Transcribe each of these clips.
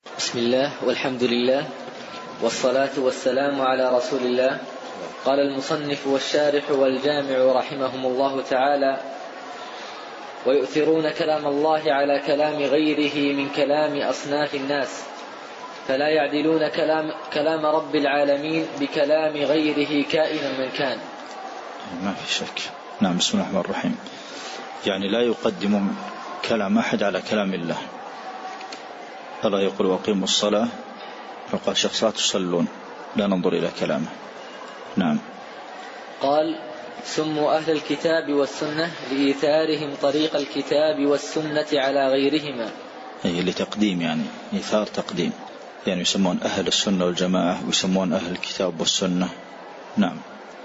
بسم الله والحمد لله والصلاة والسلام على رسول الله. قال المصنف والشارح والجامع رحمهم الله تعالى: ويؤثرون كلام الله على كلام غيره من كلام أصناف الناس، فلا يعدلون كلام رب العالمين بكلام غيره كائنا من كان. ما في شك. نعم. بسم الله الرحمن الرحيم. يعني لا يقدم كلام أحد على كلام الله. الله يقول: وقيموا الصلاة، فقال شخص: لا تصلون، لا ننظر إلى كلامه. نعم. قال: سموا أهل الكتاب والسنة لإيثارهم طريق الكتاب والسنة على غيرهما. أي لتقديم، يعني إيثار تقديم، يعني يسمون أهل السنة والجماعة ويسمون أهل الكتاب والسنة. نعم.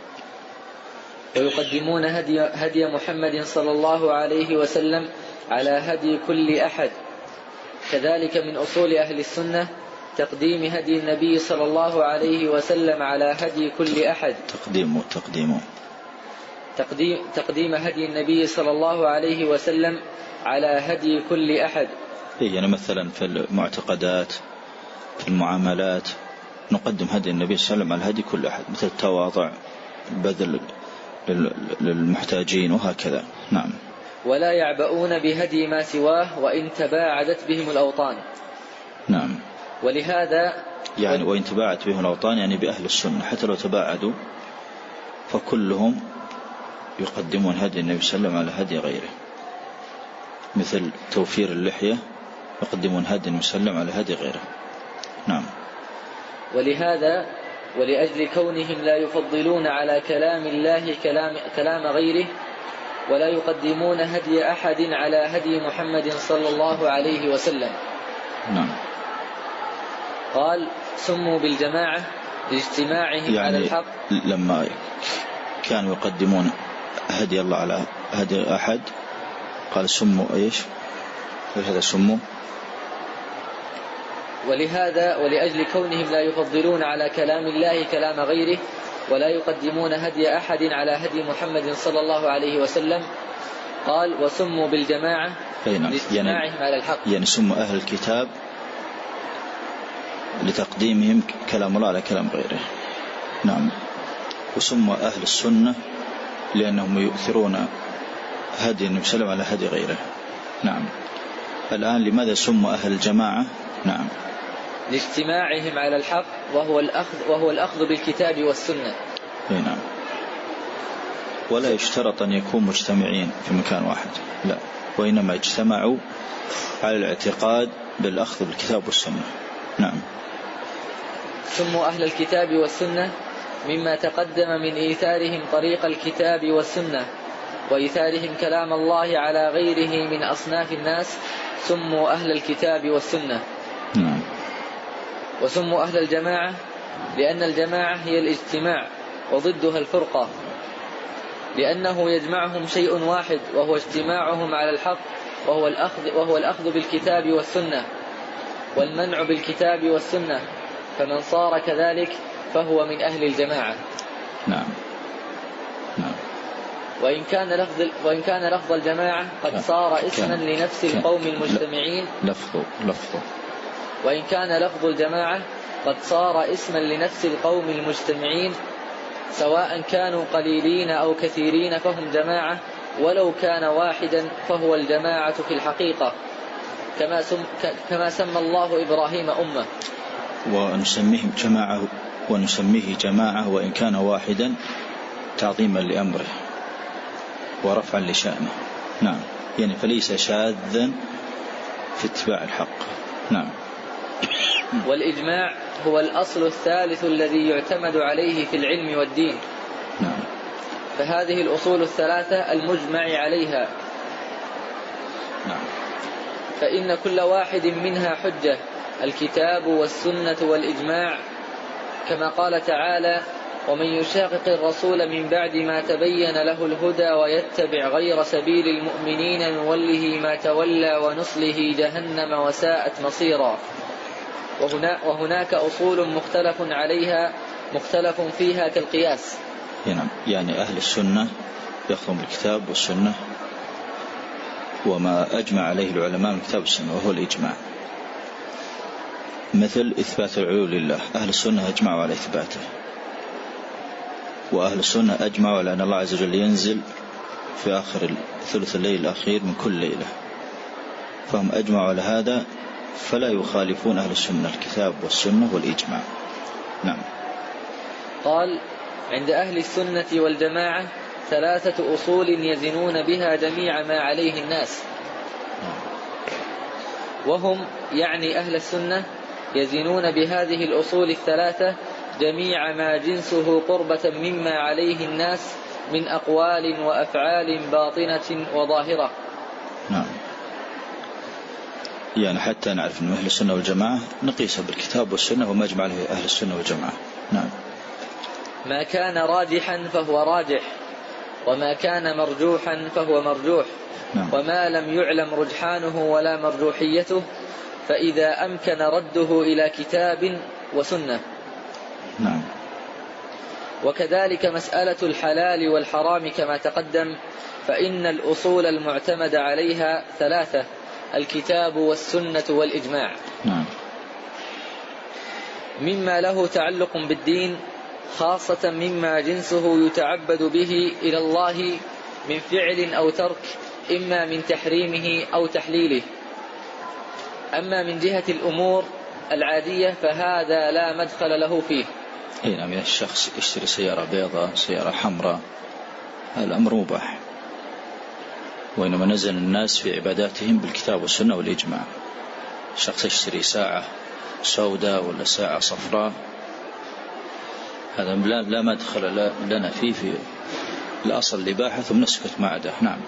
ويقدمون هدي محمد صلى الله عليه وسلم على هدي كل أحد. كذلك من أصول أهل السنة تقديم هدي النبي صلى الله عليه وسلم على هدي كل أحد. تقديم هدي النبي صلى الله عليه وسلم على هدي كل أحد. يعني مثلا في المعتقدات، في المعاملات، نقدم هدي النبي صلى الله عليه وسلم على هدي كل أحد، مثل التواضع، البذل للمحتاجين، وهكذا. نعم. ولا يعبؤون بهدي ما سواه وإن تباعدت بهم الأوطان. نعم. ولهذا يعني وإن تباعدت بهم الأوطان، يعني بأهل السنة، حتى لو تباعدوا فكلهم يقدمون هدي النبي صلى الله عليه وسلم على هدي غيره. مثل توفير اللحية، يقدمون هدي النبي صلى الله عليه وسلم على هدي غيره. نعم. ولهذا ولأجل كونهم لا يفضلون على كلام الله كلام غيره، ولا يقدمون هدي أحد على هدي محمد صلى الله عليه وسلم. نعم. قال: سموا بالجماعة لاجتماعهم يعني على الحق. لما كانوا يقدمون هدي الله على هدي أحد، قال: سموا إيش هذا؟ سموا. ولهذا ولأجل كونهم لا يفضلون على كلام الله كلام غيره، ولا يقدمون هدي أحد على هدي محمد صلى الله عليه وسلم، قال: وسموا بالجماعة لاجتماعهم على الحق. يعني سموا أهل الكتاب لتقديمهم كلام الله على كلام غيره. نعم. وسموا أهل السنة لأنهم يؤثرون هدي النبي صلى الله عليه وسلم على هدي غيره. نعم. الآن لماذا سموا أهل الجماعة؟ نعم. لاجتماعهم على الحق، وهو الأخذ بالكتاب والسنة. نعم. ولا يشترط أن يكون مجتمعين في مكان واحد، لا، وإنما اجتمعوا على الاعتقاد بالأخذ بالكتاب والسنة. نعم. سموا أهل الكتاب والسنة مما تقدم من إيثارهم طريق الكتاب والسنة وإيثارهم كلام الله على غيره من أصناف الناس، سموا أهل الكتاب والسنة. نعم. وسموا أهل الجماعة لأن الجماعة هي الاجتماع وضدها الفرقة، لأنه يجمعهم شيء واحد وهو اجتماعهم على الحق، وهو الأخذ بالكتاب والسنة والمنع بالكتاب والسنة، فمن صار كذلك فهو من أهل الجماعة. نعم. نعم. وإن كان لفظ الجماعة قد صار اسما لنفس القوم المجتمعين. وإن كان لفظ الجماعة قد صار اسما لنفس القوم المجتمعين، سواء كانوا قليلين أو كثيرين فهم جماعة، ولو كان واحدا فهو الجماعة في الحقيقة، كما سمى الله إبراهيم أمة. ونسميهم جماعة ونسميه جماعة وإن كان واحدا، تعظيما لأمره ورفعا لشأنه. نعم. يعني فليس شاذا في اتباع الحق. نعم. والإجماع هو الأصل الثالث الذي يعتمد عليه في العلم والدين. نعم. فهذه الأصول الثلاثة المجمع عليها. نعم. فإن كل واحد منها حجة، الكتاب والسنة والإجماع، كما قال تعالى: ومن يشاقق الرسول من بعد ما تبين له الهدى ويتبع غير سبيل المؤمنين نوله ما تولى ونصله جهنم وساءت مصيرا. وهناك أصول مختلف عليها مختلف فيها كالقياس. يعني أهل السنة يأخذون بالكتاب والسنة وما أجمع عليه العلماء من كتاب السنة، وهو الإجماع. مثل إثبات العلو لله، أهل السنة أجمعوا على إثباته، وأهل السنة أجمعوا على أن الله عز وجل ينزل في آخر ثلث الليل الأخير من كل ليلة، فهم أجمعوا على هذا، فلا يخالفون أهل السنة الكتاب والسنة والإجماع. نعم. قال: عند أهل السنة والجماعة 3 أصول يزنون بها جميع ما عليه الناس، وهم يعني أهل السنة يزنون بهذه الأصول 3 جميع ما جنسه قربة مما عليه الناس من أقوال وأفعال باطنة وظاهرة. نعم. يعني حتى نعرف أن أهل السنة والجماعة نقيسها بالكتاب والسنة وما أجمع عليه أهل السنة والجماعة. نعم. ما كان راجحا فهو راجح، وما كان مرجوحا فهو مرجوح. نعم. وما لم يعلم رجحانه ولا مرجوحيته فإذا أمكن رده إلى كتاب وسنة. نعم. وكذلك مسألة الحلال والحرام كما تقدم، فإن الأصول المعتمد عليها 3: الكتاب والسنة والإجماع. نعم. مما له تعلق بالدين، خاصة مما جنسه يتعبد به إلى الله من فعل أو ترك، إما من تحريمه أو تحليله. أما من جهة الأمور العادية فهذا لا مدخل له فيه. نعم. الشخص يشتري سيارة بيضاء، سيارة حمراء، هذا الأمر مباح، وإنما نزل الناس في عباداتهم بالكتاب والسنة والإجماع. الشخص يشتري ساعة سوداء ولا ساعة صفراء، هذا لا مدخل لنا فيه في الأصل الإباحة، ثم نسكت ما عداه. نعم.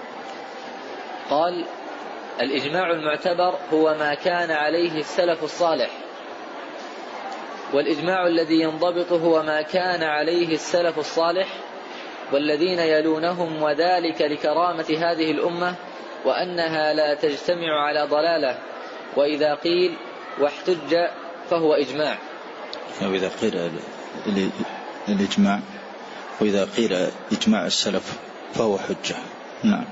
قال: الإجماع المعتبر هو ما كان عليه السلف الصالح، والإجماع الذي ينضبط هو ما كان عليه السلف الصالح والذين يلونهم، وذلك لكرامة هذه الأمة وأنها لا تجتمع على ضلالة. وإذا قيل واحتج فهو إجماع. وإذا قيل الإجماع، وإذا قيل إجماع السلف فهو حجة. نعم.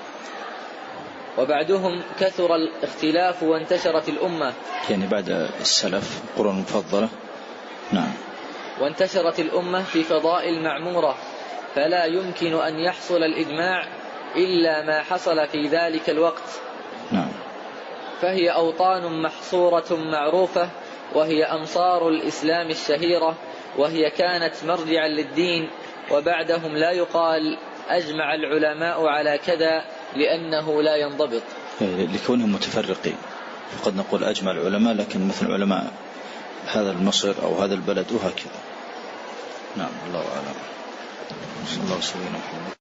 وبعدهم كثر الاختلاف وانتشرت الأمة، يعني بعد السلف القرون المفضلة. نعم. وانتشرت الأمة في فضائل معمورة، فلا يمكن أن يحصل الإجماع إلا ما حصل في ذلك الوقت. نعم. فهي أوطان محصورة معروفة، وهي أمصار الإسلام الشهيرة، وهي كانت مرجعا للدين، وبعدهم لا يقال أجمع العلماء على كذا لأنه لا ينضبط، لكونهم متفرقين. فقد نقول أجمع العلماء، لكن مثل علماء هذا المصر أو هذا البلد وهكذا. نعم. الله أعلم. صلى الله عليه وسلم.